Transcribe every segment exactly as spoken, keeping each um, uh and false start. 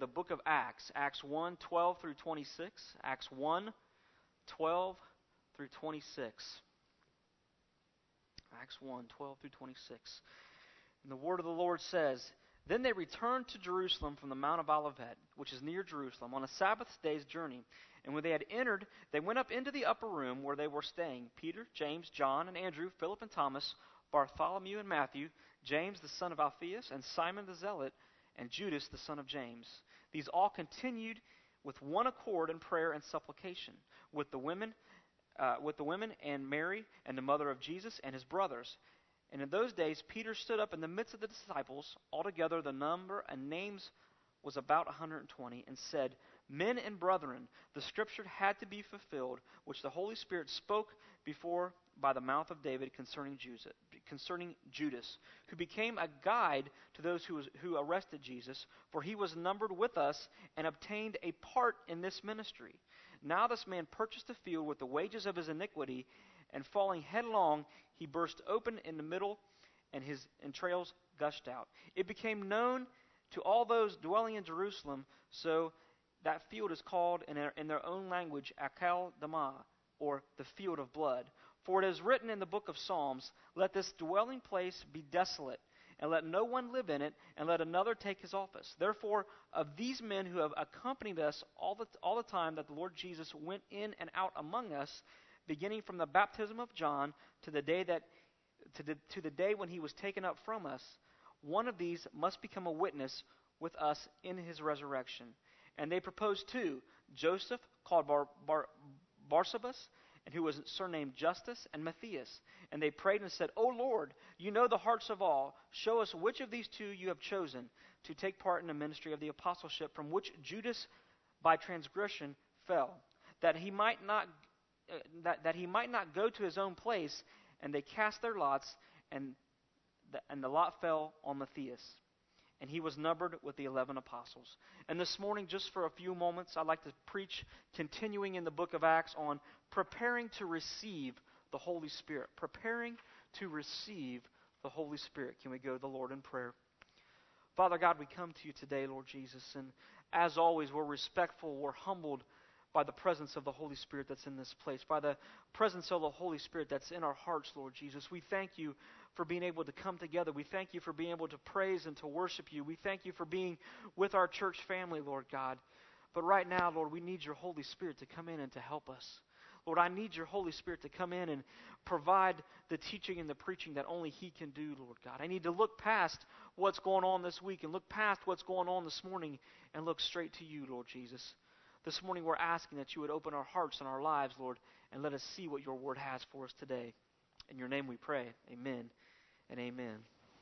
the book of Acts, Acts one, twelve through twenty-six. Acts one, twelve through twenty-six. Acts one, twelve through twenty-six. And the word of the Lord says, Then they returned to Jerusalem from the Mount of Olivet, which is near Jerusalem, on a Sabbath day's journey. And when they had entered, they went up into the upper room where they were staying, Peter, James, John, and Andrew, Philip and Thomas, Bartholomew and Matthew, James the son of Alphaeus, and Simon the Zealot, and Judas the son of James. These all continued with one accord in prayer and supplication, with the women, uh, with the women and Mary, and the mother of Jesus, and his brothers. And in those days Peter stood up in the midst of the disciples. Altogether the number and names was about one hundred twenty, and said, Men and brethren, the scripture had to be fulfilled, which the Holy Spirit spoke before by the mouth of David concerning Judas, concerning Judas, who became a guide to those who, was, who arrested Jesus, for he was numbered with us and obtained a part in this ministry. Now this man purchased a field with the wages of his iniquity, and falling headlong, he burst open in the middle, and his entrails gushed out. It became known to all those dwelling in Jerusalem, so that field is called in their, in their own language Akel Damah, or the field of blood. For it is written in the book of Psalms, Let this dwelling place be desolate, and let no one live in it, and let another take his office. Therefore, of these men who have accompanied us all the, all the time that the Lord Jesus went in and out among us, beginning from the baptism of John to the day that to the, to the day when he was taken up from us, one of these must become a witness with us in his resurrection. And they proposed two, Joseph, called Bar, Bar, Barsabas, and who was surnamed Justus, and Matthias. And they prayed and said, O Lord, you know the hearts of all. Show us which of these two you have chosen to take part in the ministry of the apostleship, from which Judas by transgression fell, that he might not uh, that, that he might not go to his own place. And they cast their lots, and the, and the lot fell on Matthias. And he was numbered with the eleven apostles. And this morning, just for a few moments, I'd like to preach, continuing in the book of Acts, on preparing to receive the Holy Spirit. Preparing to receive the Holy Spirit. Can we go to the Lord in prayer? Father God, we come to you today, Lord Jesus, and as always, we're respectful, we're humbled by the presence of the Holy Spirit that's in this place, by the presence of the Holy Spirit that's in our hearts, Lord Jesus. We thank you for being able to come together. We thank you for being able to praise and to worship you. We thank you for being with our church family, Lord God. But right now, Lord, we need your Holy Spirit to come in and to help us. Lord, I need your Holy Spirit to come in and provide the teaching and the preaching that only he can do, Lord God. I need to look past what's going on this week and look past what's going on this morning and look straight to you, Lord Jesus. This morning we're asking that you would open our hearts and our lives, Lord, and let us see what your word has for us today. In your name we pray. Amen and amen.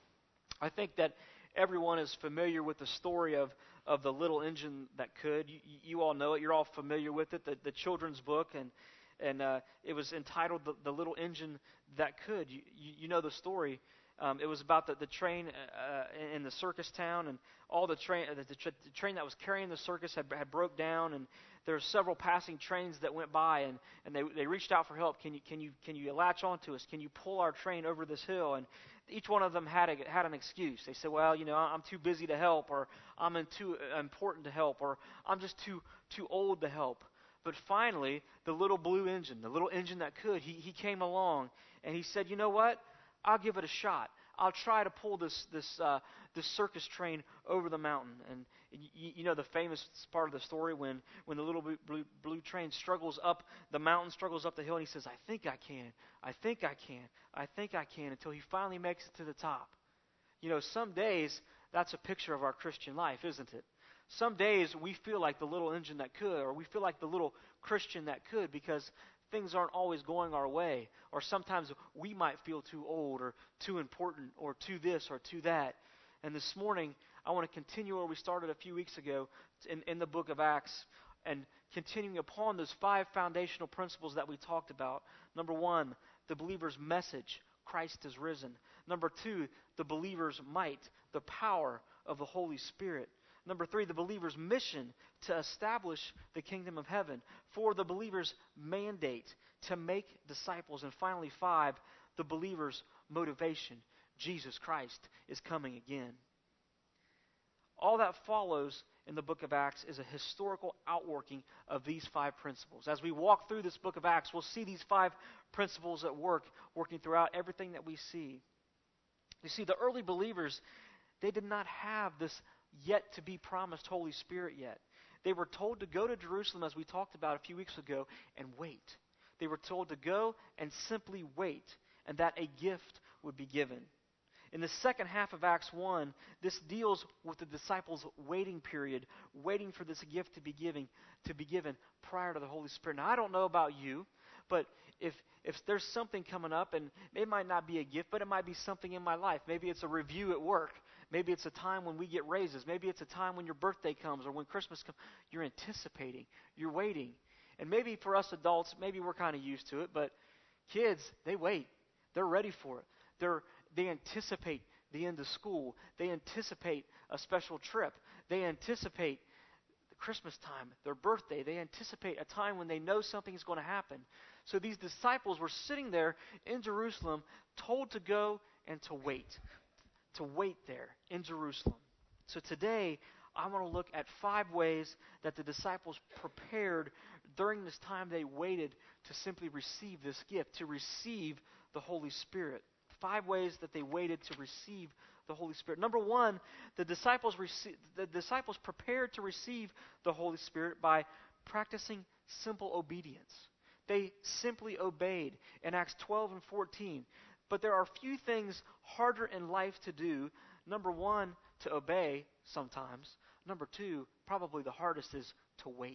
I think that everyone is familiar with the story of, of the little engine that could. You, you all know it. You're all familiar with it, the, the children's book, and and uh, it was entitled the, the Little Engine That Could. You, you, you know the story. Um, it was about the, the train uh, in the circus town, and all the train the, the, tra- the train that was carrying the circus had, had broke down, and there were several passing trains that went by, and, and they they reached out for help. Can you can you can you latch onto us? Can you pull our train over this hill? And each one of them had a, had an excuse. They said, well, you know, I'm too busy to help, or I'm in too important to help, or I'm just too too old to help. But finally, the little blue engine, the little engine that could, he he came along, and he said, you know what? I'll give it a shot. I'll try to pull this this uh, this circus train over the mountain. And you, you know the famous part of the story when, when the little blue, blue, blue train struggles up the mountain, struggles up the hill, and he says, I think I can, I think I can, I think I can, until he finally makes it to the top. You know, some days that's a picture of our Christian life, isn't it? Some days we feel like the little engine that could, or we feel like the little Christian that could, because things aren't always going our way. Or sometimes we might feel too old or too important or too this or too that. And this morning, I want to continue where we started a few weeks ago in, in the book of Acts, and continuing upon those five foundational principles that we talked about. Number one, the believer's message, Christ is risen. Number two, the believer's might, the power of the Holy Spirit. Number three, the believer's mission to establish the kingdom of heaven. Four, the believer's mandate to make disciples. And finally, five, the believer's motivation. Jesus Christ is coming again. all that follows in the book of Acts is a historical outworking of these five principles. As we walk through this book of Acts, we'll see these five principles at work, working throughout everything that we see. You see, the early believers, they did not have this yet to be promised Holy Spirit yet. They were told to go to Jerusalem, as we talked about a few weeks ago, and wait. They were told to go and simply wait, and that a gift would be given. In the second half of Acts one, this deals with the disciples' waiting period, waiting for this gift to be giving, to be given prior to the Holy Spirit. Now, I don't know about you, but if if there's something coming up, and it might not be a gift, but it might be something in my life. Maybe it's a review at work. Maybe it's a time when we get raises. Maybe it's a time when your birthday comes or when Christmas comes. You're anticipating. You're waiting. And maybe for us adults, maybe we're kind of used to it, but kids, they wait. They're ready for it. They're They anticipate the end of school. They anticipate a special trip. They anticipate the Christmas time, their birthday. They anticipate a time when they know something is going to happen. So these disciples were sitting there in Jerusalem, told to go and to wait, to wait there in Jerusalem. So today, I want to look at five ways that the disciples prepared during this time they waited to simply receive this gift, to receive the Holy Spirit. Five ways that they waited to receive the Holy Spirit. Number one, the disciples rece- the disciples prepared to receive the Holy Spirit by practicing simple obedience. They simply obeyed in Acts twelve and fourteen. But there are few things harder in life to do. Number one, to obey sometimes. Number two, probably the hardest is to wait.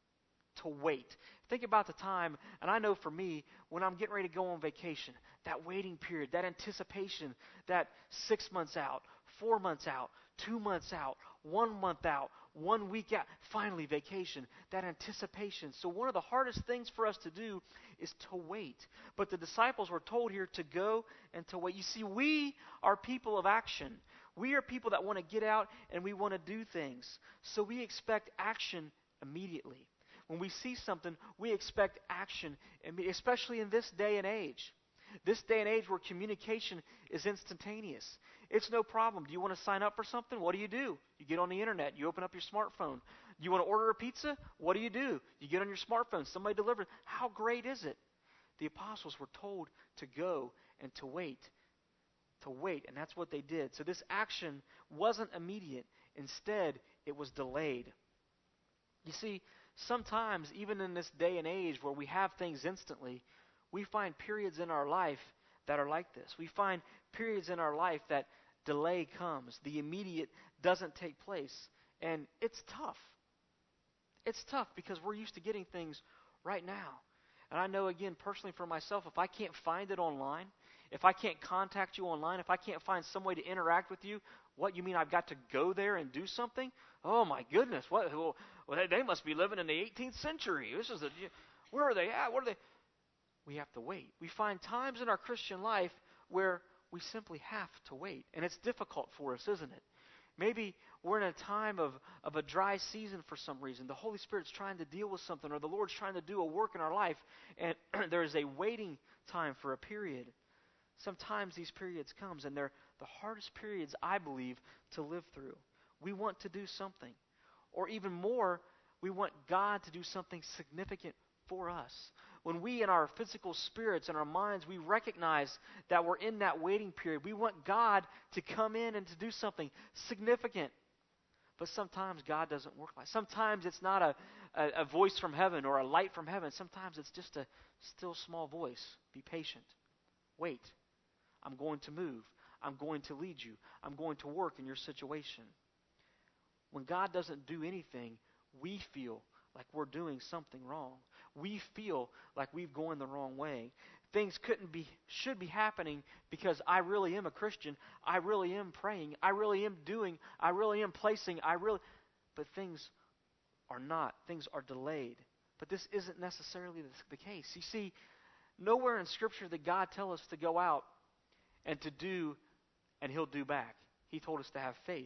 To wait. Think about the time, and I know for me, when I'm getting ready to go on vacation, that waiting period, that anticipation, that six months out, four months out, two months out, one month out, one week out, finally vacation, that anticipation. So one of the hardest things for us to do is to wait. But the disciples were told here to go and to wait. You see, we are people of action. We are people that want to get out and we want to do things. So we expect action immediately. When we see something, we expect action, especially in this day and age. This day and age where communication is instantaneous. It's no problem. Do you want to sign up for something? What do you do? You get on the internet. You open up your smartphone. Do you want to order a pizza? What do you do? You get on your smartphone. Somebody delivers. How great is it? The apostles were told to go and to wait. To wait, and that's what they did. So this action wasn't immediate. Instead, it was delayed. You see, sometimes, even in this day and age where we have things instantly, we find periods in our life that are like this. We find periods in our life that delay comes. The immediate doesn't take place. And it's tough. It's tough because we're used to getting things right now. And I know, again, personally for myself, if I can't find it online, if I can't contact you online, if I can't find some way to interact with you, what, you mean I've got to go there and do something? Oh, my goodness. What? Well, they must be living in the eighteenth century. This is a, where are they at? What are they? We have to wait. We find times in our Christian life where we simply have to wait. And it's difficult for us, isn't it? Maybe we're in a time of, of a dry season for some reason. The Holy Spirit's trying to deal with something, or the Lord's trying to do a work in our life, and there is a waiting time for a period. Sometimes these periods comes, and they're the hardest periods, I believe, to live through. We want to do something. Or even more, we want God to do something significant for us. When we in our physical spirits and our minds, we recognize that we're in that waiting period. We want God to come in and to do something significant. But sometimes God doesn't work like that. Sometimes it's not a, a, a voice from heaven or a light from heaven. Sometimes it's just a still small voice. Be patient. Wait. I'm going to move. I'm going to lead you. I'm going to work in your situation. When God doesn't do anything, we feel like we're doing something wrong. We feel like we've gone the wrong way. Things couldn't be, should be happening because I really am a Christian. I really am praying. I really am doing. I really am placing. I really, but things are not. Things are delayed. But this isn't necessarily the, the case. You see, nowhere in Scripture did God tell us to go out and to do, and He'll do back. He told us to have faith.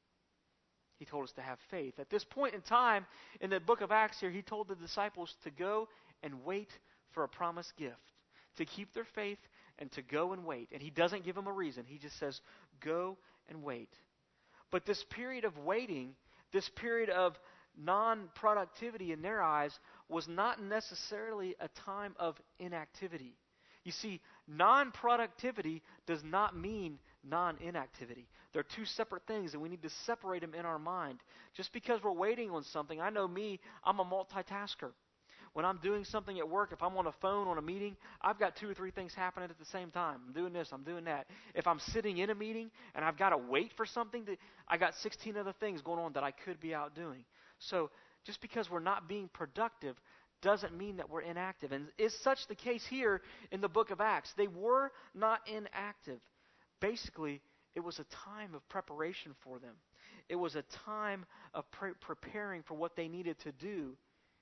He told us to have faith. At this point in time, in the book of Acts here, He told the disciples to go and wait for a promised gift, to keep their faith and to go and wait. And He doesn't give them a reason. He just says, go and wait. But this period of waiting, this period of non-productivity in their eyes, was not necessarily a time of inactivity. You see, non-productivity does not mean non-inactivity. They're two separate things, and we need to separate them in our mind. Just because we're waiting on something, I know me, I'm a multitasker. When I'm doing something at work, if I'm on a phone, on a meeting, I've got two or three things happening at the same time. I'm doing this, I'm doing that. If I'm sitting in a meeting and I've got to wait for something, to, I got sixteen other things going on that I could be out doing. So just because we're not being productive doesn't mean that we're inactive. And is such the case here in the book of Acts. They were not inactive. Basically, it was a time of preparation for them. It was a time of pre- preparing for what they needed to do.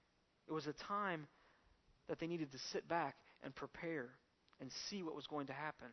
It was a time that they needed to sit back and prepare and see what was going to happen.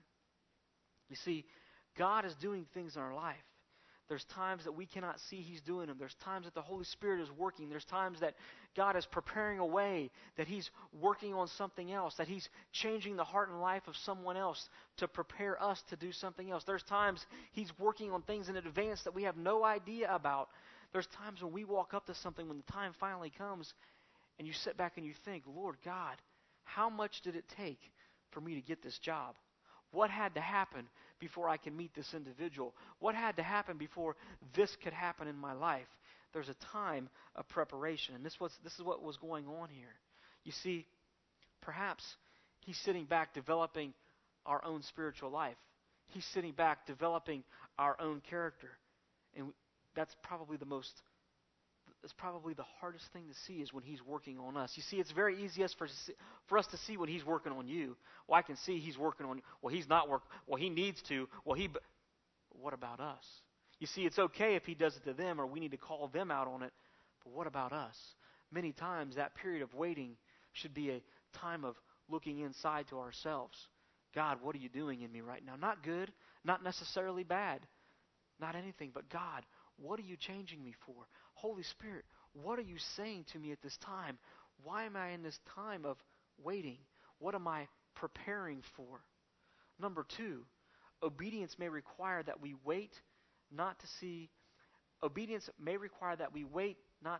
You see, God is doing things in our life. There's times that we cannot see He's doing them. There's times that the Holy Spirit is working. There's times that God is preparing a way, that He's working on something else, that He's changing the heart and life of someone else to prepare us to do something else. There's times He's working on things in advance that we have no idea about. There's times when we walk up to something when the time finally comes and you sit back and you think, Lord God, how much did it take for me to get this job? What had to happen before I can meet this individual? What had to happen before this could happen in my life? There's a time of preparation, and this was this is what was going on here. You see, perhaps He's sitting back developing our own spiritual life. He's sitting back developing our own character, and that's probably the most It's probably the hardest thing to see is when He's working on us. You see, it's very easy for, for us to see when He's working on you. Well, I can see He's working on you. Well, He's not working. Well, He needs to. Well, He... But what about us? You see, it's okay if He does it to them or we need to call them out on it. But what about us? Many times that period of waiting should be a time of looking inside to ourselves. God, what are you doing in me right now? Not good, not necessarily bad, not anything, but God, what are you changing me for? Holy Spirit, what are you saying to me at this time? Why am I in this time of waiting? What am I preparing for? Number two, obedience may require that we wait not to see. Obedience may require that we wait not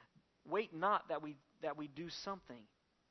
wait not that we that we do something.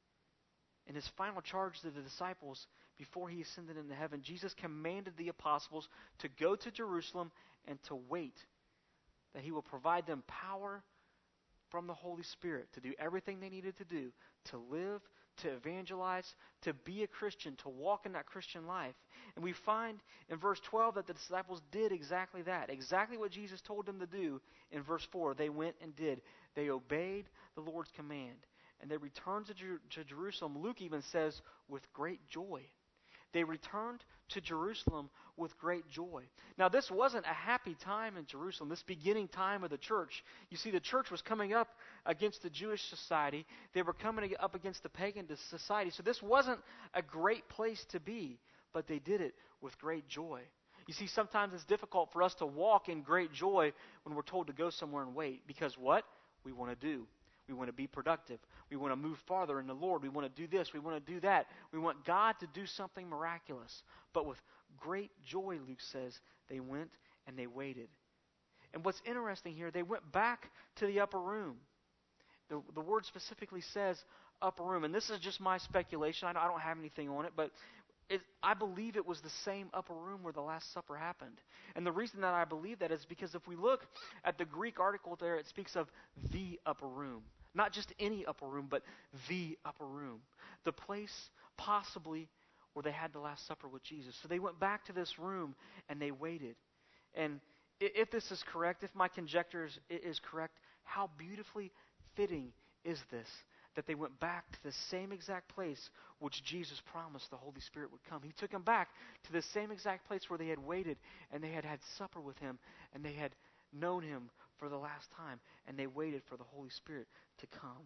In His final charge to the disciples before He ascended into heaven, Jesus commanded the apostles to go to Jerusalem and to wait, that He will provide them power from the Holy Spirit to do everything they needed to do, to live, to evangelize, to be a Christian, to walk in that Christian life. And we find in verse twelve that the disciples did exactly that, exactly what Jesus told them to do in verse four. They went and did. They obeyed the Lord's command, and they returned to, Jer- to Jerusalem, Luke even says, with great joy. They returned to Jerusalem with great joy. Now, this wasn't a happy time in Jerusalem, this beginning time of the church. You see, the church was coming up against the Jewish society. They were coming up against the pagan society. So this wasn't a great place to be, but they did it with great joy. You see, sometimes it's difficult for us to walk in great joy when we're told to go somewhere and wait. Because what? We want to do. We want to be productive. We want to move farther in the Lord. We want to do this. We want to do that. We want God to do something miraculous. But with great joy, Luke says, they went and they waited. And what's interesting here, they went back to the upper room. The, the word specifically says upper room. And this is just my speculation. I, I don't have anything on it, but it, I believe it was the same upper room where the Last Supper happened. And the reason that I believe that is because if we look at the Greek article there, it speaks of the upper room. Not just any upper room, but the upper room. The place possibly where they had the Last Supper with Jesus. So they went back to this room and they waited. And if this is correct, if my conjecture is, is correct, how beautifully fitting is this? That they went back to the same exact place which Jesus promised the Holy Spirit would come. He took them back to the same exact place where they had waited and they had had supper with Him and they had known Him for the last time, and they waited for the Holy Spirit to come.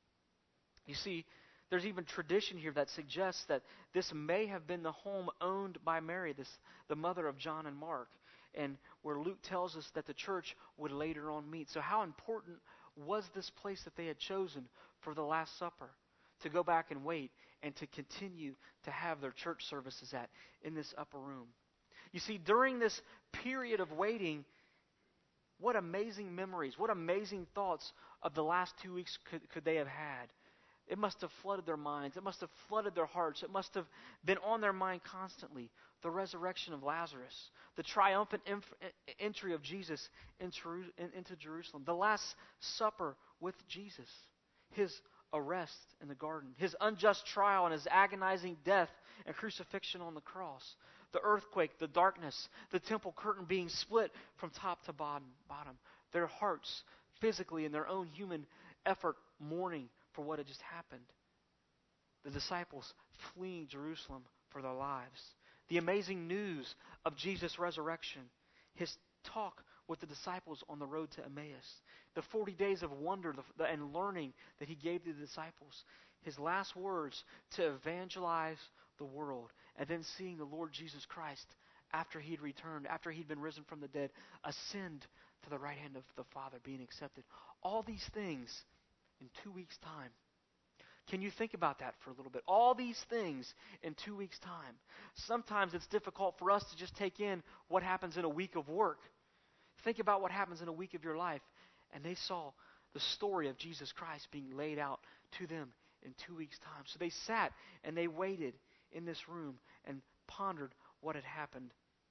You see, there's even tradition here that suggests that this may have been the home owned by Mary, this the mother of John and Mark, and where Luke tells us that the church would later on meet. So how important was this place that they had chosen for the Last Supper, to go back and wait and to continue to have their church services at in this upper room? You see, during this period of waiting, What amazing memories, what amazing thoughts of the last two weeks could, could they have had? It must have flooded their minds. It must have flooded their hearts. It must have been on their mind constantly. The resurrection of Lazarus, the triumphant inf- entry of Jesus into, into Jerusalem, the Last Supper with Jesus, his arrest in the garden, his unjust trial and his agonizing death and crucifixion on the cross, the earthquake, the darkness, the temple curtain being split from top to bottom, bottom. Their hearts physically in their own human effort mourning for what had just happened. The disciples fleeing Jerusalem for their lives. The amazing news of Jesus' resurrection. His talk with the disciples on the road to Emmaus. The forty days of wonder and learning that he gave to the disciples. His last words to evangelize the world. And then seeing the Lord Jesus Christ after he had returned, after he'd been risen from the dead, ascend to the right hand of the Father, being accepted. All these things in two weeks' time. Can you think about that for a little bit? All these things in two weeks' time. Sometimes it's difficult for us to just take in what happens in a week of work. Think about what happens in a week of your life. And they saw the story of Jesus Christ being laid out to them in two weeks' time. So they sat and they waited in this room and pondered what had happened.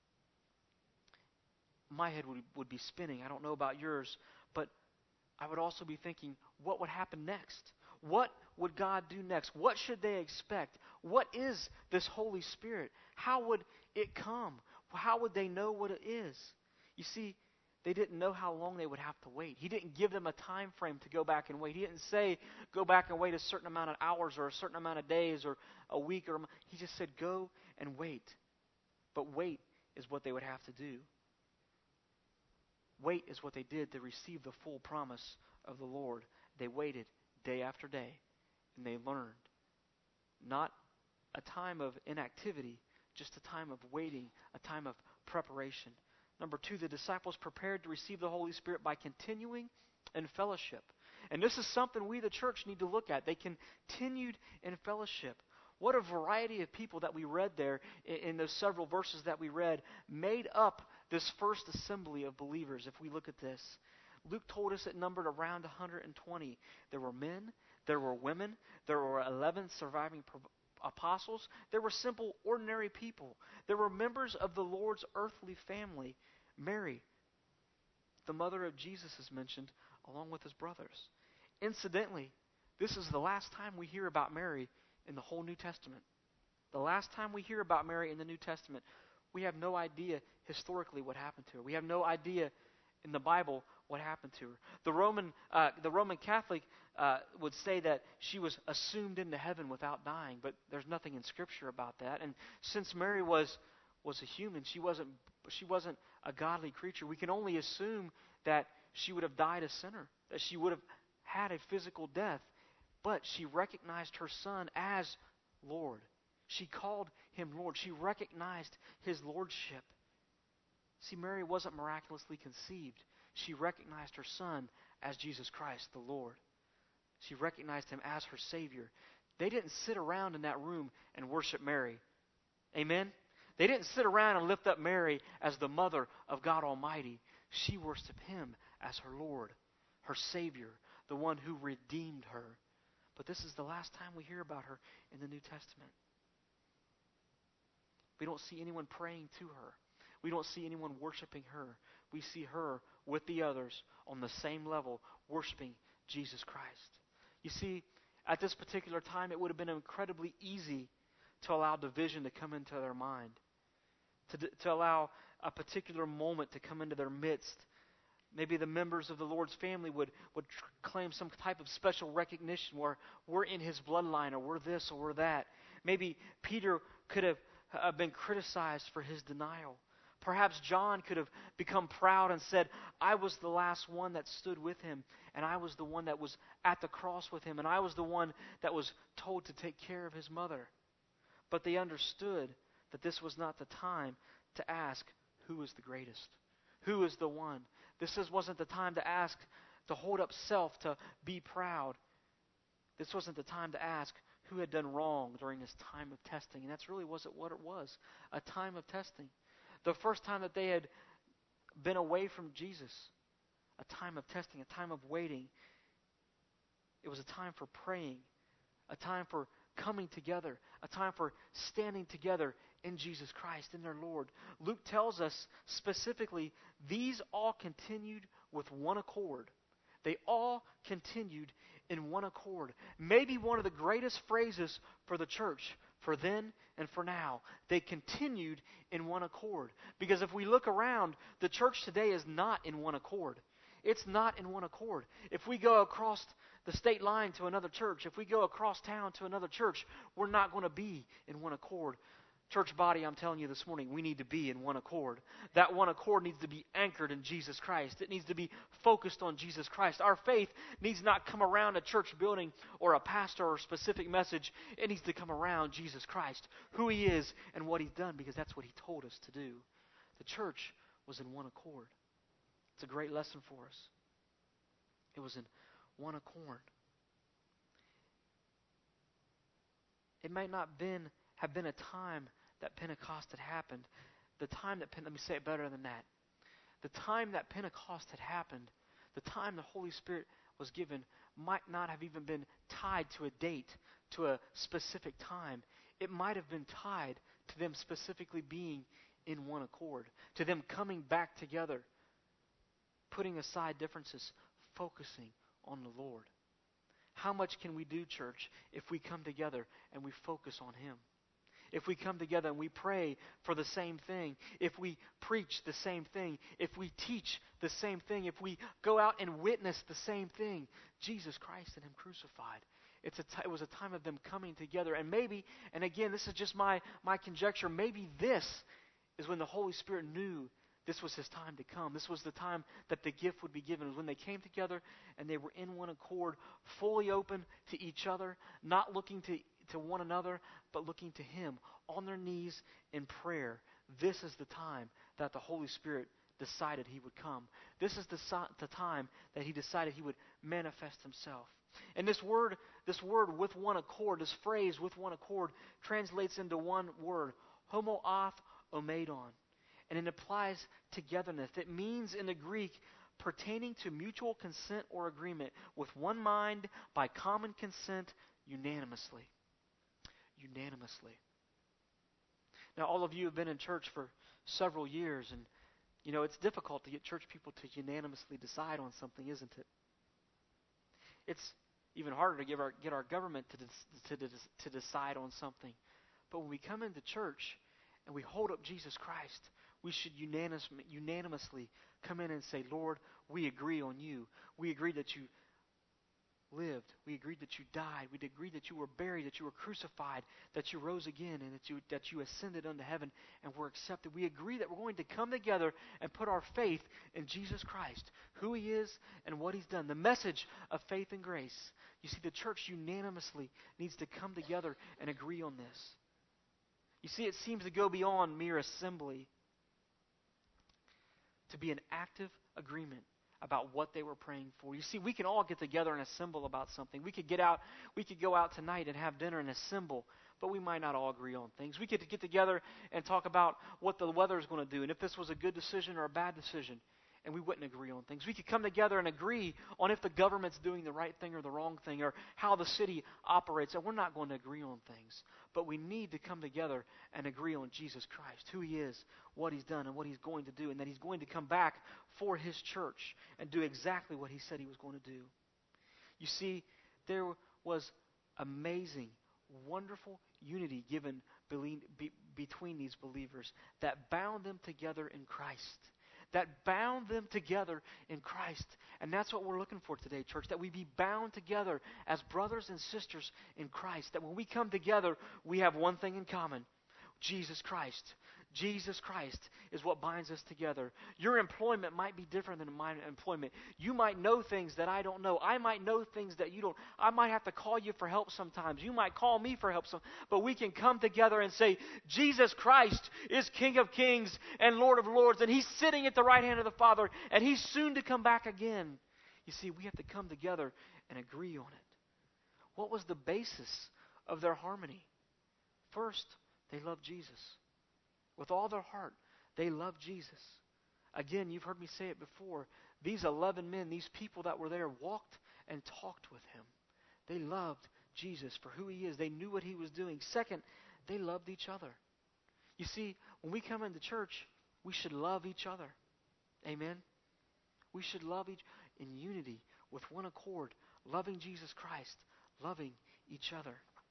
My head would, would be spinning. I don't know about yours, but I would also be thinking, what would happen next? What would God do next? What should they expect? What is this Holy Spirit? How would it come? How would they know what it is? You see, they didn't know how long they would have to wait. He didn't give them a time frame to go back and wait. He didn't say, go back and wait a certain amount of hours or a certain amount of days or a week. or a, He just said, go and wait. But wait is what they would have to do. Wait is what they did to receive the full promise of the Lord. They waited day after day, and they learned. Not a time of inactivity, just a time of waiting, a time of preparation. Number two, the disciples prepared to receive the Holy Spirit by continuing in fellowship. And this is something we, the church, need to look at. They continued in fellowship. What a variety of people that we read there in, in those several verses that we read made up this first assembly of believers, if we look at this. Luke told us it numbered around one hundred twenty. There were men, there were women, there were eleven surviving apostles. There were simple, ordinary people. There were members of the Lord's earthly family. Mary, the mother of Jesus, is mentioned along with his brothers. Incidentally, this is the last time we hear about Mary in the whole New Testament. The last time we hear about Mary in the New Testament, we have no idea historically what happened to her. We have no idea in the Bible what happened to her. The Roman, uh, the Roman Catholic uh, would say that she was assumed into heaven without dying, but there's nothing in Scripture about that. And since Mary was was a human, she wasn't she wasn't a godly creature. We can only assume that she would have died a sinner, that she would have had a physical death, but she recognized her Son as Lord. She called him Lord. She recognized his lordship. See, Mary wasn't miraculously conceived. She recognized her Son as Jesus Christ, the Lord. She recognized him as her Savior. They didn't sit around in that room and worship Mary. Amen? They didn't sit around and lift up Mary as the mother of God Almighty. She worshiped him as her Lord, her Savior, the one who redeemed her. But this is the last time we hear about her in the New Testament. We don't see anyone praying to her. We don't see anyone worshiping her. We see her with the others on the same level, worshiping Jesus Christ. You see, at this particular time, it would have been incredibly easy to allow division to come into their mind, to, to allow a particular moment to come into their midst. Maybe the members of the Lord's family would, would tr- claim some type of special recognition where we're in his bloodline, or we're this, or we're that. Maybe Peter could have uh, been criticized for his denial. Perhaps John could have become proud and said, I was the last one that stood with him, and I was the one that was at the cross with him, and I was the one that was told to take care of his mother. But they understood that this was not the time to ask who is the greatest, who is the one. This is, wasn't the time to ask, to hold up self, to be proud. This wasn't the time to ask who had done wrong during this time of testing. And that's really wasn't what it was, a time of testing. The first time that they had been away from Jesus, a time of testing, a time of waiting. It was a time for praying, a time for coming together, a time for standing together in Jesus Christ, in their Lord. Luke tells us specifically, these all continued with one accord. They all continued in one accord. Maybe one of the greatest phrases for the church, for then and for now. They continued in one accord. Because if we look around, the church today is not in one accord. It's not in one accord. If we go across the state line to another church, if we go across town to another church, we're not going to be in one accord. Church body, I'm telling you this morning, we need to be in one accord. That one accord needs to be anchored in Jesus Christ. It needs to be focused on Jesus Christ. Our faith needs not come around a church building or a pastor or a specific message. It needs to come around Jesus Christ, who He is and what He's done, because that's what He told us to do. The church was in one accord. It's a great lesson for us. It was in one accord. It might not been have been a time that Pentecost had happened. The time that, let me say it better than that. The time that Pentecost had happened, the time the Holy Spirit was given, might not have even been tied to a date, to a specific time. It might have been tied to them specifically being in one accord, to them coming back together, putting aside differences, focusing on the Lord. How much can we do, church, if we come together and we focus on Him? If we come together and we pray for the same thing, if we preach the same thing, if we teach the same thing, if we go out and witness the same thing, Jesus Christ and Him crucified. It's a t- it was a time of them coming together. And maybe, and again, this is just my, my conjecture, maybe this is when the Holy Spirit knew this was His time to come. This was the time that the gift would be given. It was when they came together and they were in one accord, fully open to each other, not looking to, to one another, but looking to Him on their knees in prayer. This is the time that the Holy Spirit decided He would come. This is the, so- the time that He decided He would manifest Himself. And this word, this word with one accord, this phrase with one accord, translates into one word, homoath omedon. And it implies togetherness. It means in the Greek pertaining to mutual consent or agreement with one mind by common consent unanimously. Unanimously. Now, all of you have been in church for several years, and you know it's difficult to get church people to unanimously decide on something, isn't it? It's even harder to give our, get our government to, to, to decide on something. But when we come into church and we hold up Jesus Christ, we should unanimous, unanimously come in and say, Lord, we agree on you. We agree that you lived. We agreed that you died. We agreed that you were buried, that you were crucified, that you rose again, and that you, that you ascended unto heaven and were accepted. We agree that we're going to come together and put our faith in Jesus Christ, who He is and what He's done. The message of faith and grace. You see, the church unanimously needs to come together and agree on this. You see, it seems to go beyond mere assembly to be an active agreement about what they were praying for. You see, we can all get together and assemble about something. We could get out, we could go out tonight and have dinner and assemble, but we might not all agree on things. We could get together and talk about what the weather is going to do and if this was a good decision or a bad decision, and we wouldn't agree on things. We could come together and agree on if the government's doing the right thing or the wrong thing or how the city operates, and we're not going to agree on things. But we need to come together and agree on Jesus Christ, who He is, what He's done, and what He's going to do, and that He's going to come back for His church and do exactly what He said He was going to do. You see, there was amazing, wonderful unity given between these believers that bound them together in Christ. That bound them together in Christ. And that's what we're looking for today, church, that we be bound together as brothers and sisters in Christ. That when we come together, we have one thing in common, Jesus Christ. Jesus Christ is what binds us together. Your employment might be different than my employment. You might know things that I don't know. I might know things that you don't. I might have to call you for help sometimes. You might call me for help sometimes. But we can come together and say, Jesus Christ is King of Kings and Lord of Lords, and He's sitting at the right hand of the Father, and He's soon to come back again. You see, we have to come together and agree on it. What was the basis of their harmony? First, they loved Jesus. With all their heart, they loved Jesus. Again, you've heard me say it before. these eleven men, these people that were there, walked and talked with him. They loved Jesus for who he is. They knew what he was doing. Second, they loved each other. You see, when we come into church, we should love each other. Amen? We should love each in unity, with one accord, loving Jesus Christ, loving each other.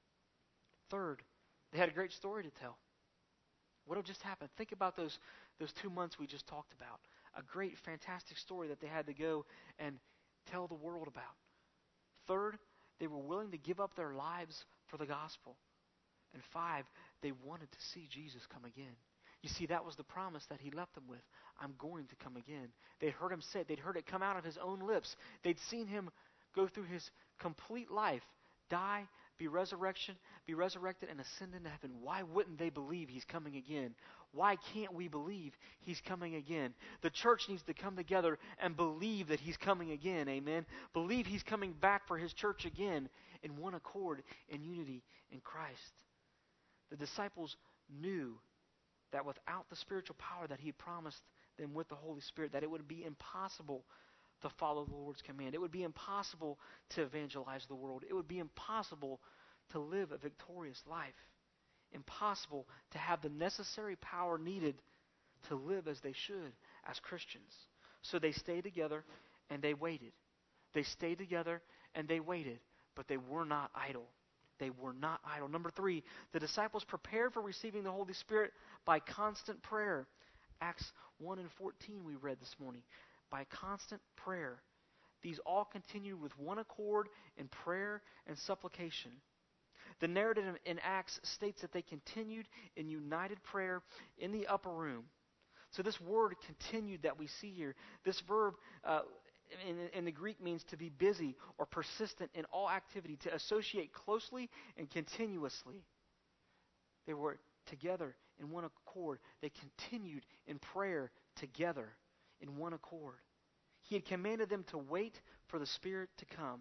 Third, they had a great story to tell. What had just happened? Think about those, those two months we just talked about. A great, fantastic story that they had to go and tell the world about. Third, they were willing to give up their lives for the gospel. And five, they wanted to see Jesus come again. You see, that was the promise that he left them with. I'm going to come again. They'd heard him say it. They'd heard it come out of his own lips. They'd seen him go through his complete life, die, be resurrection, be resurrected, and ascend into heaven. Why wouldn't they believe he's coming again? Why can't we believe he's coming again? The church needs to come together and believe that he's coming again. Amen. Believe he's coming back for his church again in one accord, in unity in Christ. The disciples knew that without the spiritual power that he had promised them with the Holy Spirit, that it would be impossible to follow the Lord's command. It would be impossible to evangelize the world. It would be impossible to live a victorious life. Impossible to have the necessary power needed to live as they should as Christians. So they stayed together and they waited. They stayed together and they waited, but they were not idle. They were not idle. Number three, the disciples prepared for receiving the Holy Spirit by constant prayer. Acts one and fourteen we read this morning. By constant prayer. These all continued with one accord in prayer and supplication. The narrative in Acts states that they continued in united prayer in the upper room. So this word continued that we see here, this verb uh, in, in the Greek means to be busy or persistent in all activity, to associate closely and continuously. They were together in one accord. They continued in prayer together in one accord. He had commanded them to wait for the Spirit to come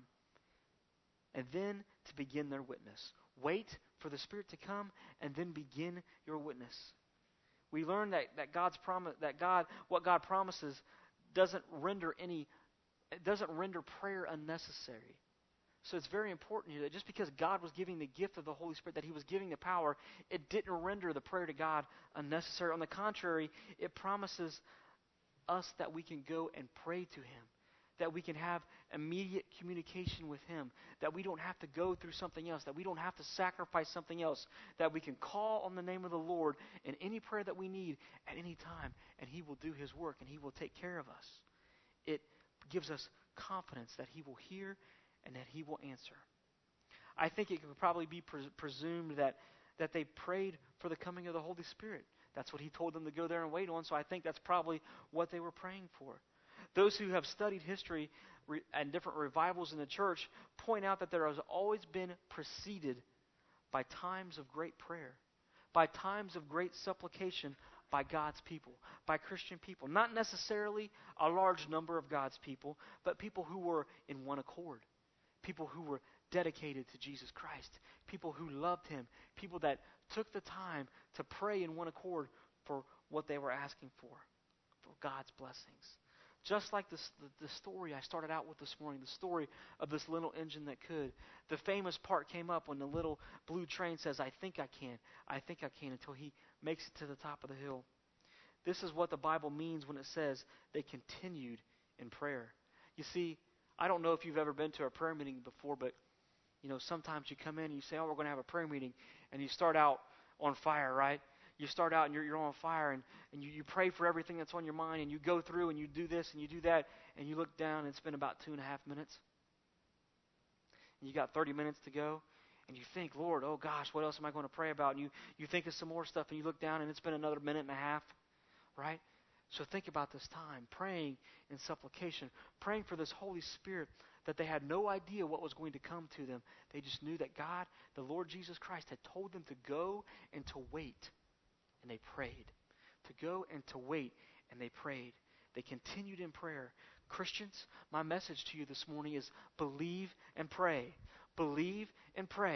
and then to begin their witness. Wait for the Spirit to come and then begin your witness. We learn that, that God's promise, that God, what God promises doesn't render any, it doesn't render prayer unnecessary. So it's very important here that just because God was giving the gift of the Holy Spirit, that he was giving the power, it didn't render the prayer to God unnecessary. On the contrary, it promises us that we can go and pray to him, that we can have immediate communication with him, that we don't have to go through something else, that we don't have to sacrifice something else, that we can call on the name of the Lord in any prayer that we need at any time, and he will do his work and he will take care of us. It gives us confidence that he will hear and that he will answer. I think it could probably be pres- presumed that, that they prayed for the coming of the Holy Spirit. That's what he told them to go there and wait on, so I think that's probably what they were praying for. Those who have studied history re- and different revivals in the church point out that there has always been preceded by times of great prayer, by times of great supplication by God's people, by Christian people. Not necessarily a large number of God's people, but people who were in one accord, people who were dedicated to Jesus Christ, people who loved him, people that took the time to pray in one accord for what they were asking for, for God's blessings. Just like this, the, the story I started out with this morning, the story of this little engine that could. The famous part came up when the little blue train says, I think I can, I think I can, until he makes it to the top of the hill. This is what the Bible means when it says they continued in prayer. You see, I don't know if you've ever been to a prayer meeting before, but you know, sometimes you come in and you say, oh, we're going to have a prayer meeting, and you start out on fire, right? You start out and you're, you're on fire, and, and you, you pray for everything that's on your mind, and you go through and you do this and you do that, and you look down and it's been about two and a half minutes. And you got thirty minutes to go, and you think, Lord, oh gosh, what else am I going to pray about? And you, you think of some more stuff, and you look down and it's been another minute and a half, right? So think about this time, praying in supplication, praying for this Holy Spirit that they had no idea what was going to come to them. They just knew that God, the Lord Jesus Christ, had told them to go and to wait. And they prayed. To go and to wait. And they prayed. They continued in prayer. Christians, my message to you this morning is believe and pray. Believe and pray.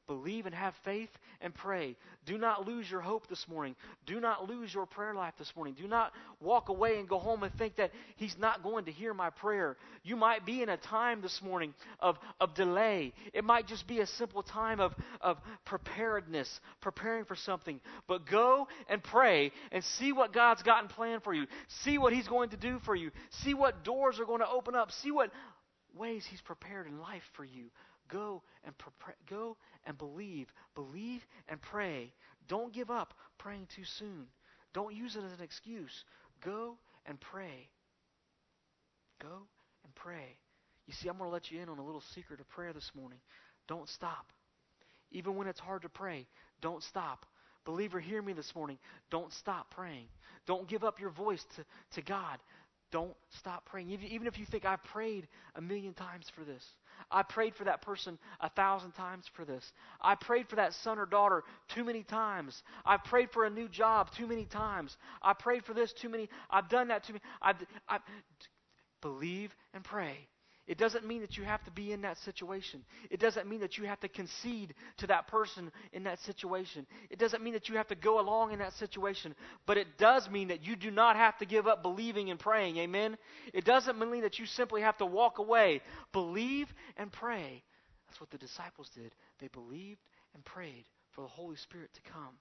Believe and have faith and pray. Do not lose your hope this morning. Do not lose your prayer life this morning. Do not walk away and go home and think that He's not going to hear my prayer. You might be in a time this morning of, of delay. It might just be a simple time of, of preparedness, preparing for something. But go and pray and see what God's got in plan for you. See what He's going to do for you. See what doors are going to open up. See what ways He's prepared in life for you. Go and pre- go and believe. Believe and pray. Don't give up praying too soon. Don't use it as an excuse. Go and pray. Go and pray. You see, I'm going to let you in on a little secret of prayer this morning. Don't stop. Even when it's hard to pray, don't stop. Believer, hear me this morning. Don't stop praying. Don't give up your voice to, to God. Don't stop praying. Even if you think, I've prayed a million times for this. I prayed for that person a thousand times for this. I prayed for that son or daughter too many times. I prayed for a new job too many times. I prayed for this too many. I've done that too many. I've, I've, believe and pray. It doesn't mean that you have to be in that situation. It doesn't mean that you have to concede to that person in that situation. It doesn't mean that you have to go along in that situation. But it does mean that you do not have to give up believing and praying. Amen? It doesn't mean that you simply have to walk away. Believe and pray. That's what the disciples did. They believed and prayed for the Holy Spirit to come.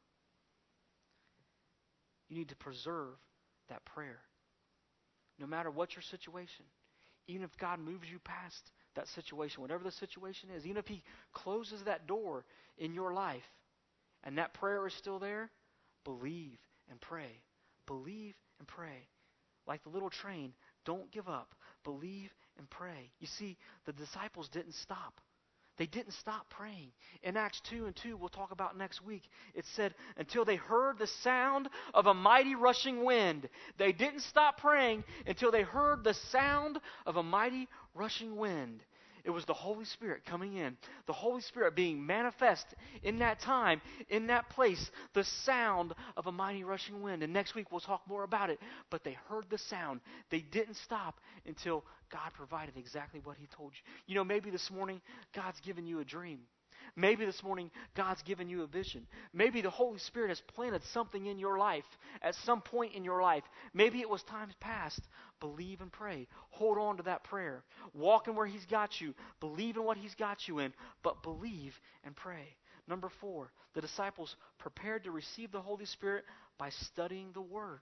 You need to preserve that prayer. No matter what your situation. Even if God moves you past that situation, whatever the situation is, even if He closes that door in your life and that prayer is still there, believe and pray. Believe and pray. Like the little train, don't give up. Believe and pray. You see, the disciples didn't stop. They didn't stop praying. In Acts two and two, we'll talk about next week, it said, until they heard the sound of a mighty rushing wind. They didn't stop praying until they heard the sound of a mighty rushing wind. It was the Holy Spirit coming in. The Holy Spirit being manifest in that time, in that place, the sound of a mighty rushing wind. And next week we'll talk more about it. But they heard the sound. They didn't stop until God provided exactly what He told you. You know, maybe this morning God's given you a dream. Maybe this morning God's given you a vision. Maybe the Holy Spirit has planted something in your life at some point in your life. Maybe it was times past. Believe and pray. Hold on to that prayer. Walk in where He's got you. Believe in what He's got you in. But believe and pray. Number four, the disciples prepared to receive the Holy Spirit by studying the Word.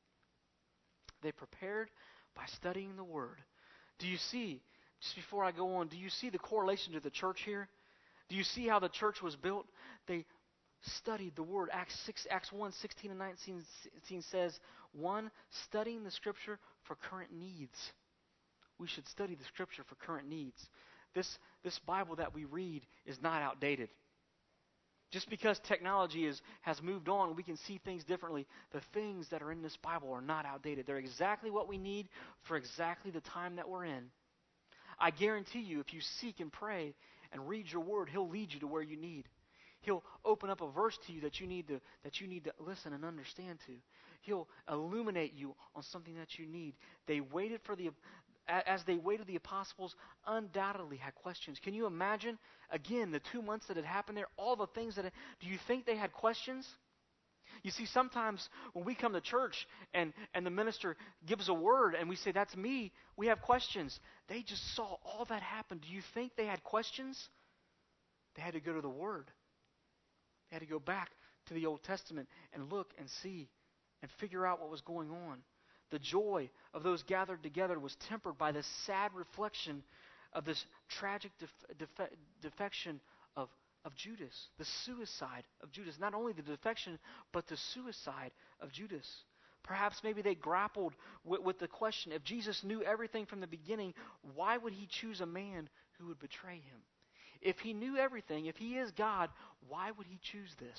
They prepared by studying the Word. Do you see, just before I go on, do you see the correlation to the church here? Do you see how the church was built? They studied the Word. Acts six, Acts one, sixteen and nineteen says, one, studying the Scripture for current needs. We should study the Scripture for current needs. This, this Bible that we read is not outdated. Just because technology is, has moved on, we can see things differently. The things that are in this Bible are not outdated. They're exactly what we need for exactly the time that we're in. I guarantee you, if you seek and pray and read your Word, He'll lead you to where you need. He'll open up a verse to you that you need to that you need to listen and understand to. He'll illuminate you on something that you need. They waited for the as they waited, the apostles undoubtedly had questions. Can you imagine, again, the two months that had happened there, all the things that, do you think they had questions? You see, sometimes when we come to church and, and the minister gives a word and we say, that's me, we have questions. They just saw all that happen. Do you think they had questions? They had to go to the Word. They had to go back to the Old Testament and look and see and figure out what was going on. The joy of those gathered together was tempered by the sad reflection of this tragic def- def- defection of, of Judas, the suicide of Judas. Not only the defection, but the suicide of Judas. Perhaps maybe they grappled with, with the question, if Jesus knew everything from the beginning, why would He choose a man who would betray Him? If He knew everything, if He is God, why would He choose this?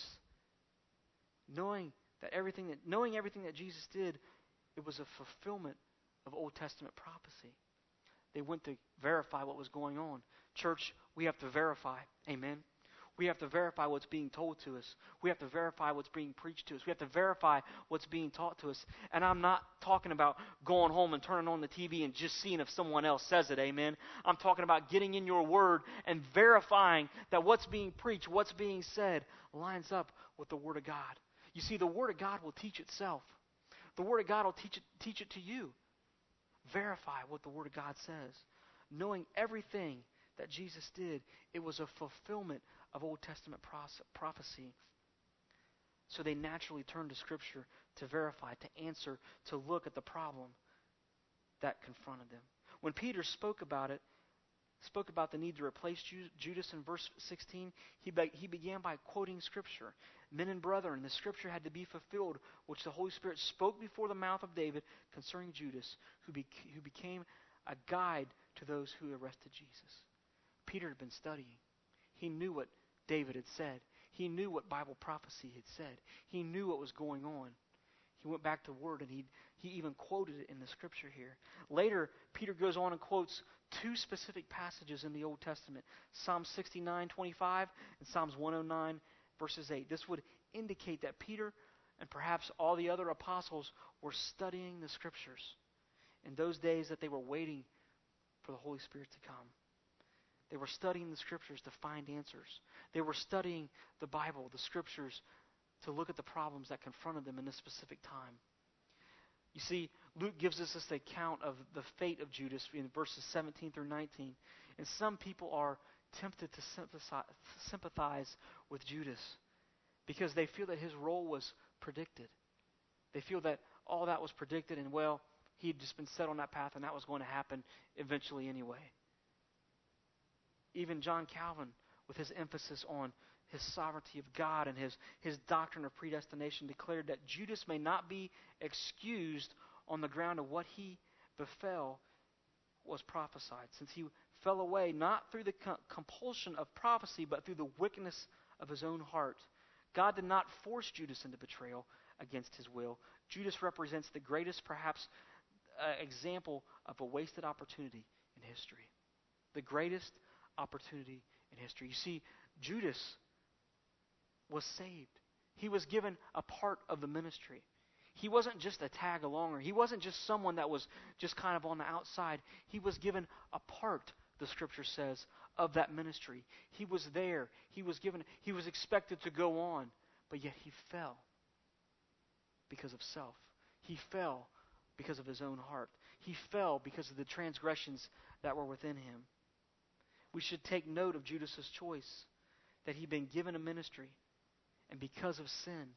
Knowing that everything that knowing everything that Jesus did, it was a fulfillment of Old Testament prophecy. They went to verify what was going on. Church, we have to verify. Amen. We have to verify what's being told to us. We have to verify what's being preached to us. We have to verify what's being taught to us. And I'm not talking about going home and turning on the T V and just seeing if someone else says it, amen. I'm talking about getting in your word and verifying that what's being preached, what's being said, lines up with the Word of God. You see, the Word of God will teach itself. The Word of God will teach it, teach it to you. Verify what the Word of God says. Knowing everything that Jesus did, it was a fulfillment of Old Testament prophecy. So they naturally turned to Scripture to verify, to answer, to look at the problem that confronted them. When Peter spoke about it, spoke about the need to replace Judas in verse sixteen, he, be, he began by quoting Scripture. Men and brethren, the Scripture had to be fulfilled, which the Holy Spirit spoke before the mouth of David concerning Judas, who, be, who became a guide to those who arrested Jesus. Peter had been studying. He knew what David had said. He knew what Bible prophecy had said. He knew what was going on. He went back to the Word, and he he even quoted it in the Scripture here. Later, Peter goes on and quotes two specific passages in the Old Testament, Psalm sixty-nine twenty-five and Psalms one oh nine, verses eight. This would indicate that Peter and perhaps all the other apostles were studying the Scriptures in those days that they were waiting for the Holy Spirit to come. They were studying the Scriptures to find answers. They were studying the Bible, the Scriptures, to look at the problems that confronted them in this specific time. You see, Luke gives us this account of the fate of Judas in verses seventeen through nineteen. And some people are tempted to sympathize with Judas because they feel that his role was predicted. They feel that all that was predicted and, well, he'd just been set on that path and that was going to happen eventually anyway. Even John Calvin, with his emphasis on his sovereignty of God and his, his doctrine of predestination, declared that Judas may not be excused on the ground of what he befell was prophesied, since he fell away not through the co- compulsion of prophecy, but through the wickedness of his own heart. God did not force Judas into betrayal against his will. Judas represents the greatest, perhaps, uh, example of a wasted opportunity in history. The greatest opportunity in history. You see, Judas was saved. He was given a part of the ministry. He wasn't just a tag-alonger. He wasn't just someone that was just kind of on the outside. He was given a part, the Scripture says, of that ministry. He was there. He was given. He was expected to go on, but yet he fell because of self. He fell because of his own heart. He fell because of the transgressions that were within him. We should take note of Judas's choice, that he'd been given a ministry, and because of sin,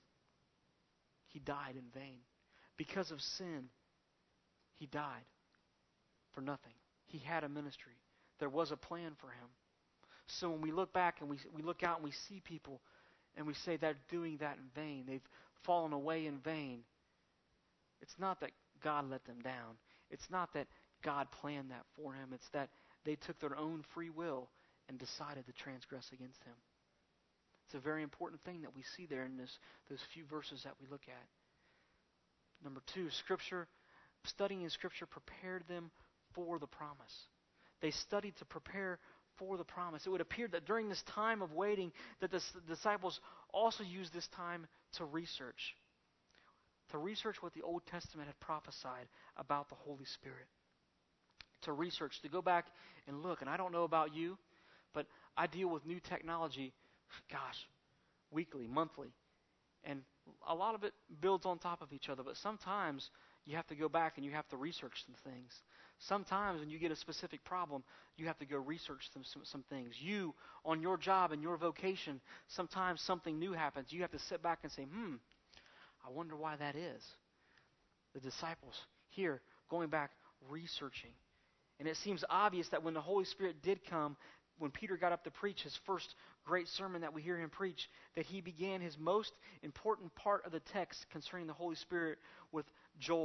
he died in vain. Because of sin, he died for nothing. He had a ministry. There was a plan for him. So when we look back and we we look out and we see people and we say they're doing that in vain, they've fallen away in vain, it's not that God let them down. It's not that God planned that for him. It's that they took their own free will and decided to transgress against him. It's a very important thing that we see there in this, those few verses that we look at. Number two, Scripture, studying in Scripture prepared them for the promise. They studied to prepare for the promise. It would appear that during this time of waiting, that the disciples also used this time to research. To research what the Old Testament had prophesied about the Holy Spirit. To research, to go back and look. And I don't know about you, but I deal with new technology, gosh, weekly, monthly. And a lot of it builds on top of each other. But sometimes you have to go back and you have to research some things. Sometimes when you get a specific problem, you have to go research some, some, some things. You, on your job and your vocation, sometimes something new happens. You have to sit back and say, hmm, I wonder why that is. The disciples here, going back, researching. And it seems obvious that when the Holy Spirit did come, when Peter got up to preach his first great sermon that we hear him preach, that he began his most important part of the text concerning the Holy Spirit with Joel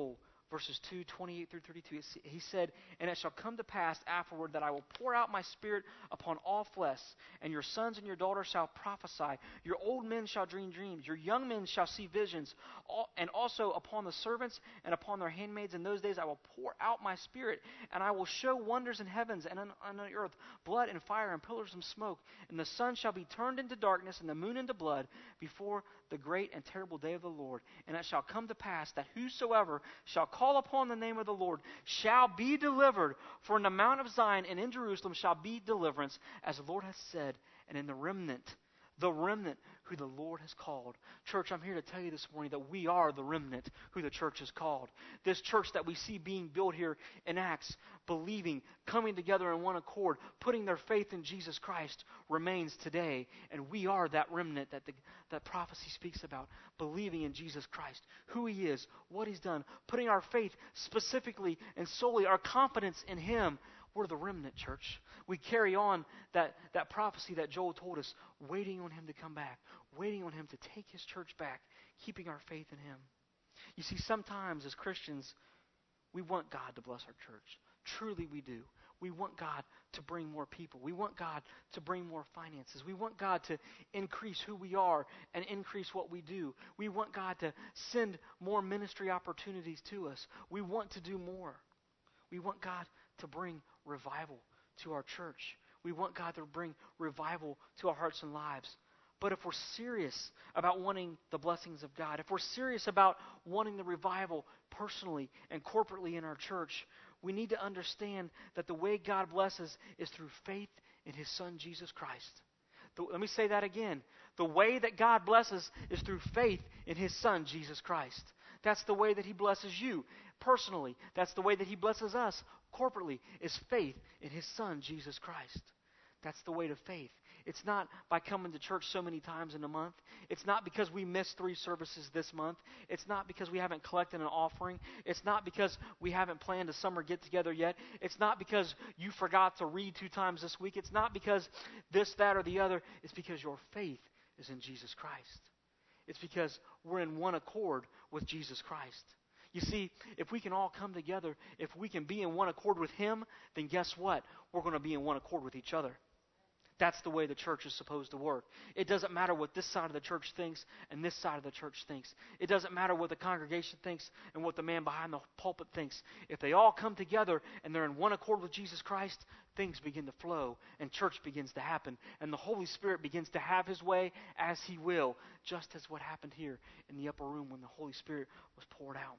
verses two, twenty-eight through thirty-two, he said, "And it shall come to pass afterward that I will pour out my Spirit upon all flesh, and your sons and your daughters shall prophesy. Your old men shall dream dreams. Your young men shall see visions. All, and also upon the servants and upon their handmaids in those days I will pour out my Spirit, and I will show wonders in heavens and on, on the earth, blood and fire and pillars of smoke. And the sun shall be turned into darkness and the moon into blood before the great and terrible day of the Lord. And it shall come to pass that whosoever shall call upon the name of the Lord shall be delivered. For in the Mount of Zion and in Jerusalem shall be deliverance, as the Lord hath said, and in the remnant, the remnant who the Lord has called." Church, I'm here to tell you this morning that we are the remnant who the church has called. This church that we see being built here in Acts, believing, coming together in one accord, putting their faith in Jesus Christ, remains today. And we are that remnant that the, that prophecy speaks about, believing in Jesus Christ, who He is, what He's done, putting our faith specifically and solely, our confidence in Him. We're the remnant, church. We carry on that, that prophecy that Joel told us, waiting on Him to come back, waiting on Him to take His church back, keeping our faith in Him. You see, sometimes as Christians, we want God to bless our church. Truly we do. We want God to bring more people. We want God to bring more finances. We want God to increase who we are and increase what we do. We want God to send more ministry opportunities to us. We want to do more. We want God to bring revival to our church. We want God to bring revival to our hearts and lives. But if we're serious about wanting the blessings of God, if we're serious about wanting the revival personally and corporately in our church, we need to understand that the way God blesses is through faith in His Son, Jesus Christ. The, let me say that again. The way that God blesses is through faith in His Son, Jesus Christ. That's the way that He blesses you personally. That's the way that He blesses us corporately, is faith in His Son, Jesus Christ. That's the way to faith. It's not by coming to church so many times in a month. It's not because we missed three services this month. It's not because we haven't collected an offering. It's not because we haven't planned a summer get-together yet. It's not because you forgot to read two times this week. It's not because this, that, or the other. It's because your faith is in Jesus Christ. It's because we're in one accord with Jesus Christ. You see, if we can all come together, if we can be in one accord with Him, then guess what? We're going to be in one accord with each other. That's the way the church is supposed to work. It doesn't matter what this side of the church thinks and this side of the church thinks. It doesn't matter what the congregation thinks and what the man behind the pulpit thinks. If they all come together and they're in one accord with Jesus Christ, things begin to flow and church begins to happen. And the Holy Spirit begins to have His way as He will, just as what happened here in the upper room when the Holy Spirit was poured out.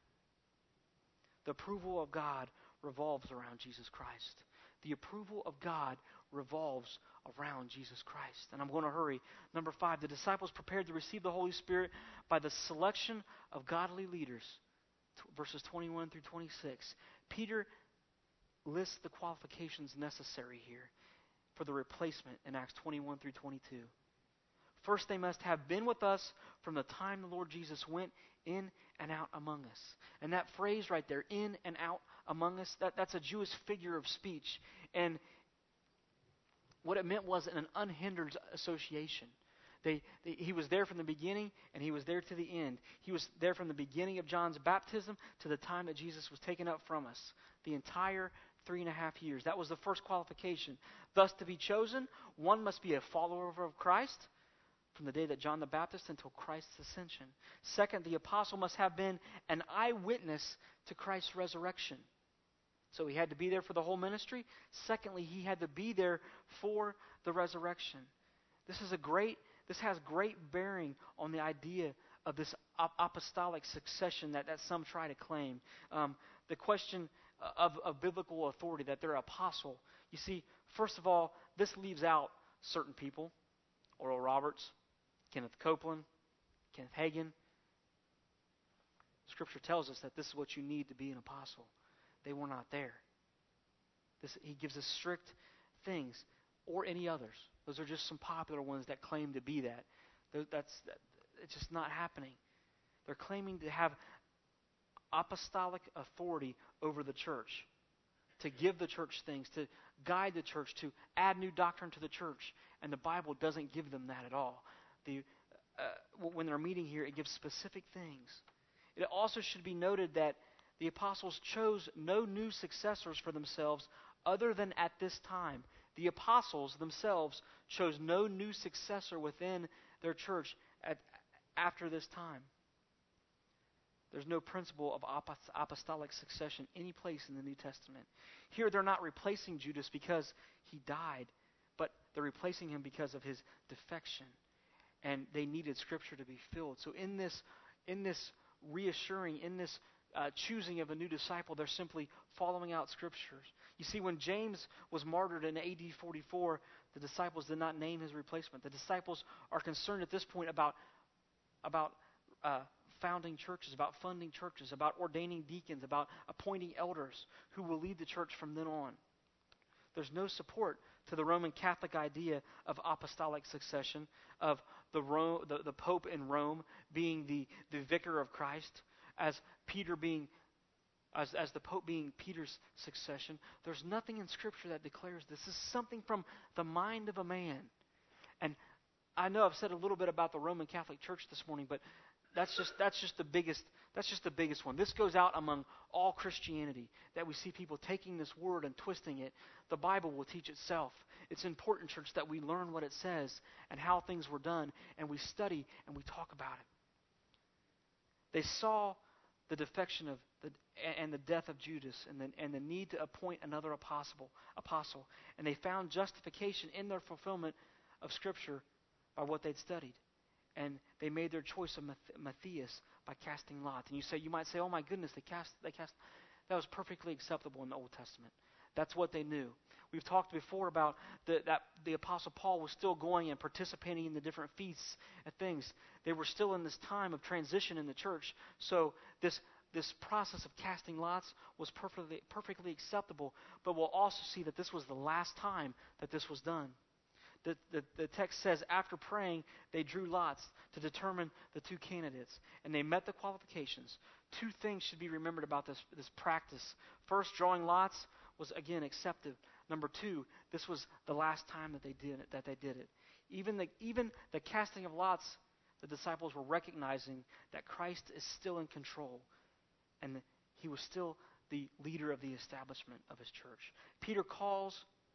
The approval of God revolves around Jesus Christ. The approval of God revolves around Jesus Christ. And I'm going to hurry. Number five, the disciples prepared to receive the Holy Spirit by the selection of godly leaders. Verses twenty-one through twenty-six. Peter lists the qualifications necessary here for the replacement in Acts twenty-one through twenty-two. First, they must have been with us from the time the Lord Jesus went in and out among us. And that phrase right there, in and out among us, that, that's a Jewish figure of speech. And what it meant was an unhindered association. They, they, he was there from the beginning, and He was there to the end. He was there from the beginning of John's baptism to the time that Jesus was taken up from us. The entire three and a half years. That was the first qualification. Thus, to be chosen, one must be a follower of Christ from the day that John the Baptist until Christ's ascension. Second, the apostle must have been an eyewitness to Christ's resurrection. So he had to be there for the whole ministry. Secondly, he had to be there for the resurrection. This is a great, this has great bearing on the idea of this apostolic succession that, that some try to claim. Um, the question of, of biblical authority, that they're apostle. You see, first of all, this leaves out certain people. Oral Roberts, Kenneth Copeland, Kenneth Hagin. Scripture tells us that this is what you need to be an apostle. They were not there. This, he gives us strict things, or any others. Those are just some popular ones that claim to be that. That's that, it's just not happening. They're claiming to have apostolic authority over the church, to give the church things, to guide the church, to add new doctrine to the church. And the Bible doesn't give them that at all. The, uh, when they're meeting here, it gives specific things. It also should be noted that The apostles chose no new successors for themselves other than at this time. The apostles themselves chose no new successor within their church at, after this time. There's no principle of apostolic succession any place in the New Testament. Here they're not replacing Judas because he died, but they're replacing him because of his defection. And they needed Scripture to be filled. So in this, in this reassuring, in this uh, choosing of a new disciple, they're simply following out Scriptures. You see, when James was martyred in A D forty-four, the disciples did not name his replacement. The disciples are concerned at this point about, about uh, founding churches, about funding churches, about ordaining deacons, about appointing elders who will lead the church from then on. There's no support to the Roman Catholic idea of apostolic succession, of the, Ro- the, the Pope in Rome being the, the vicar of Christ, as Peter being, as, as the Pope being Peter's succession. There's nothing in Scripture that declares this. This is something from the mind of a man. And I know I've said a little bit about the Roman Catholic Church this morning, but That's just that's just the biggest that's just the biggest one. This goes out among all Christianity, that we see people taking this word and twisting it. The Bible will teach itself. It's important, church, that we learn what it says and how things were done, and we study and we talk about it. They saw the defection of the and the death of Judas and the, and the need to appoint another apostle, apostle, and they found justification in their fulfillment of Scripture by what they'd studied. And they made their choice of Matthias by casting lots. And you say, you might say, oh my goodness, they cast, they cast. That was perfectly acceptable in the Old Testament. That's what they knew. We've talked before about the, that the Apostle Paul was still going and participating in the different feasts and things. They were still in this time of transition in the church. So this this process of casting lots was perfectly perfectly acceptable. But we'll also see that this was the last time that this was done. The, the, the text says, after praying, they drew lots to determine the two candidates. And they met the qualifications. Two things should be remembered about this, this practice. First, drawing lots was, again, accepted. Number two, this was the last time that they did it. That they did it. Even the, even the casting of lots, the disciples were recognizing that Christ is still in control. And he was still the leader of the establishment of his church. Peter calls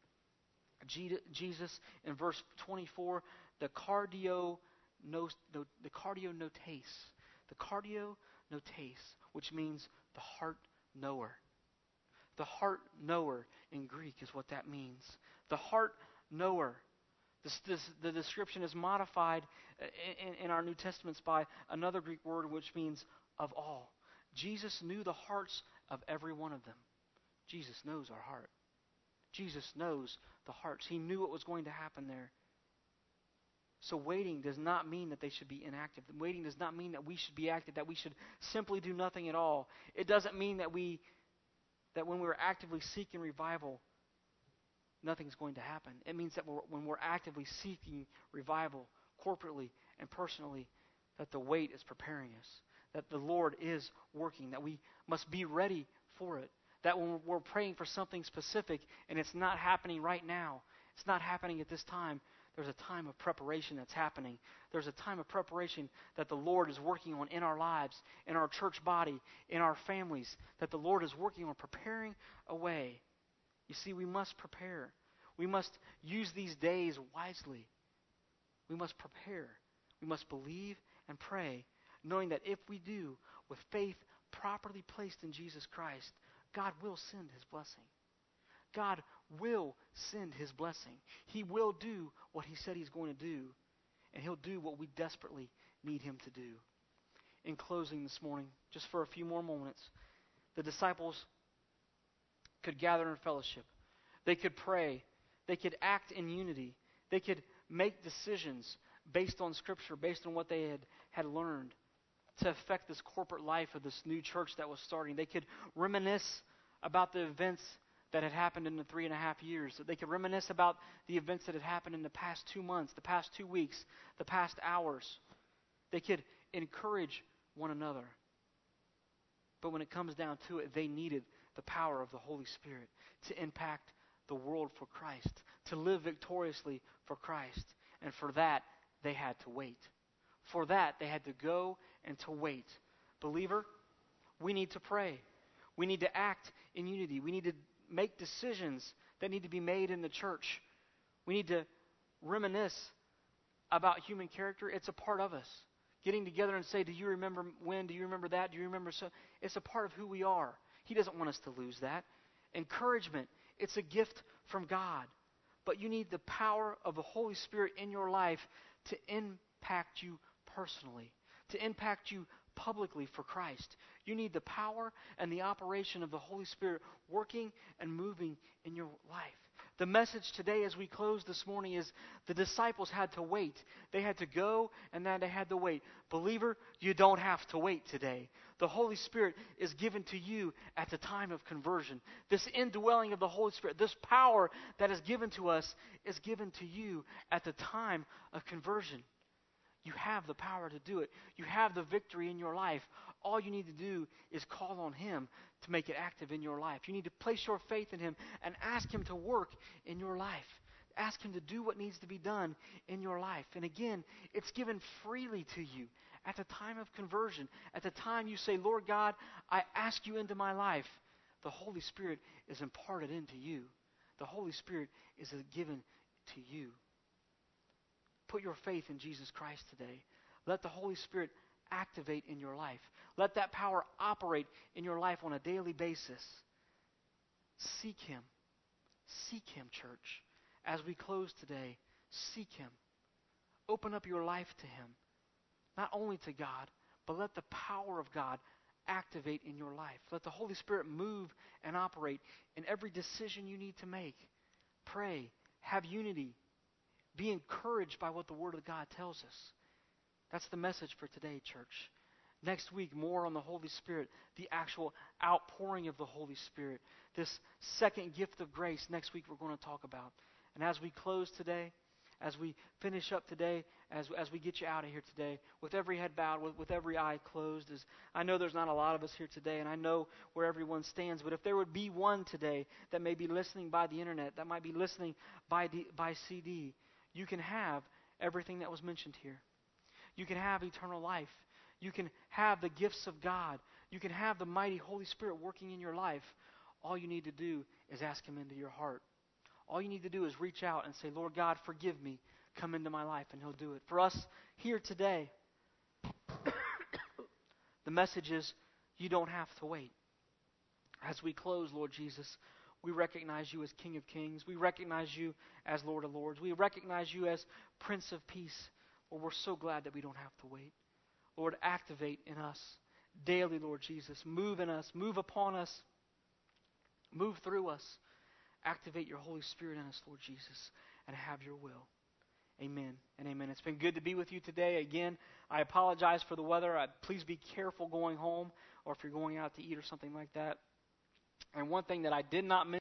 Jesus in verse twenty-four, the cardio, no, the, the cardio notes, the cardio notes, which means the heart knower. The heart knower in Greek is what that means. The heart knower. This, this, the description is modified in, in our New Testaments by another Greek word which means of all. Jesus knew the hearts of every one of them. Jesus knows our heart. Jesus knows the hearts. He knew what was going to happen there. So waiting does not mean that they should be inactive. Waiting does not mean that we should be active, that we should simply do nothing at all. It doesn't mean that we, that when we're actively seeking revival, nothing's going to happen. It means that we're, when we're actively seeking revival, corporately and personally, that the wait is preparing us, that the Lord is working, that we must be ready for it. That when we're praying for something specific and it's not happening right now, it's not happening at this time, there's a time of preparation that's happening. There's a time of preparation that the Lord is working on in our lives, in our church body, in our families, that the Lord is working on preparing a way. You see, we must prepare. We must use these days wisely. We must prepare. We must believe and pray, knowing that if we do, with faith properly placed in Jesus Christ, God will send his blessing. God will send his blessing. He will do what he said he's going to do, and he'll do what we desperately need him to do. In closing this morning, just for a few more moments, the disciples could gather in fellowship. They could pray. They could act in unity. They could make decisions based on Scripture, based on what they had, had learned, to affect this corporate life of this new church that was starting. They could reminisce about the events that had happened in the three and a half years. They could reminisce about the events that had happened in the past two months, the past two weeks, the past hours. They could encourage one another. But when it comes down to it, they needed the power of the Holy Spirit to impact the world for Christ, to live victoriously for Christ. And for that, they had to wait. For that, they had to go and to wait. Believer, we need to pray. We need to act in unity. We need to make decisions that need to be made in the church. We need to reminisce about human character. It's a part of us. Getting together and say, do you remember when? Do you remember that? Do you remember so? It's a part of who we are. He doesn't want us to lose that. Encouragement, it's a gift from God. But you need the power of the Holy Spirit in your life to impact you personally, to impact you publicly for Christ. You need the power and the operation of the Holy Spirit working and moving in your life. The message today as we close this morning is the disciples had to wait. They had to go and then they had to wait. Believer, you don't have to wait today. The Holy Spirit is given to you at the time of conversion. This indwelling of the Holy Spirit, this power that is given to us is given to you at the time of conversion. You have the power to do it. You have the victory in your life. All you need to do is call on Him to make it active in your life. You need to place your faith in Him and ask Him to work in your life. Ask Him to do what needs to be done in your life. And again, it's given freely to you at the time of conversion. At the time you say, Lord God, I ask you into my life. The Holy Spirit is imparted into you. The Holy Spirit is given to you. Put your faith in Jesus Christ today. Let the Holy Spirit activate in your life. Let that power operate in your life on a daily basis. Seek Him. Seek Him, church. As we close today, seek Him. Open up your life to Him. Not only to God, but let the power of God activate in your life. Let the Holy Spirit move and operate in every decision you need to make. Pray. Have unity. Be encouraged by what the Word of God tells us. That's the message for today, church. Next week, more on the Holy Spirit, the actual outpouring of the Holy Spirit. This second gift of grace, next week we're going to talk about. And as we close today, as we finish up today, as, as we get you out of here today, with every head bowed, with, with every eye closed, as I know there's not a lot of us here today, and I know where everyone stands, but if there would be one today that may be listening by the internet, that might be listening by, D, by C D, you can have everything that was mentioned here. You can have eternal life. You can have the gifts of God. You can have the mighty Holy Spirit working in your life. All you need to do is ask Him into your heart. All you need to do is reach out and say, Lord God, forgive me. Come into my life, and He'll do it. For us here today, the message is you don't have to wait. As we close, Lord Jesus, we recognize you as King of Kings. We recognize you as Lord of Lords. We recognize you as Prince of Peace. Lord, we're so glad that we don't have to wait. Lord, activate in us daily, Lord Jesus. Move in us. Move upon us. Move through us. Activate your Holy Spirit in us, Lord Jesus, and have your will. Amen and amen. It's been good to be with you today. Again, I apologize for the weather. I, please be careful going home or if you're going out to eat or something like that. And one thing that I did not mention